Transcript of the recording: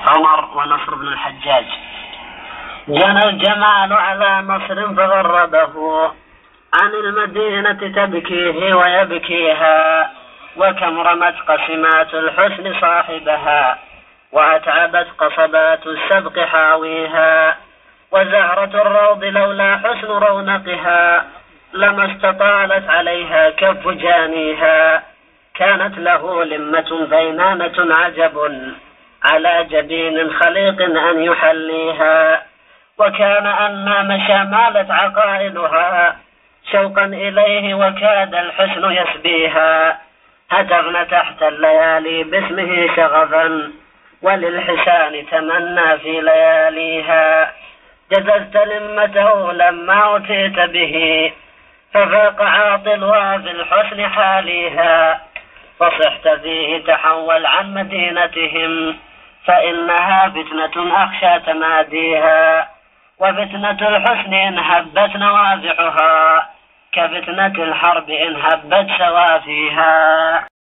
عمر ونصر بن الحجاج. جنى الجمال على نصر فغربه عن المدينة تبكيه ويبكيها، وكم رمت قسمات الحسن صاحبها، وأتعبت قصبات السبق حاويها، وزهرة الروض لولا حسن رونقها لما استطالت عليها كف جانيها. كانت له لمة بينانة عجب على جبين خليق أن يحليها، وكان أن مشى مالت عقائدها شوقا إليه وكاد الحسن يسبيها. هتفن تحت الليالي باسمه شغفا وللحسان تمنى في لياليها. جززت لمته لما أتيت به ففاق عاطلها في الحسن حاليها، فصحت فيه تحول عن مدينتهم فإنها فتنة أخشى تماديها. وفتنة الحسن إن هبت نوازعها كفتنة الحرب إن هبت سوافيها.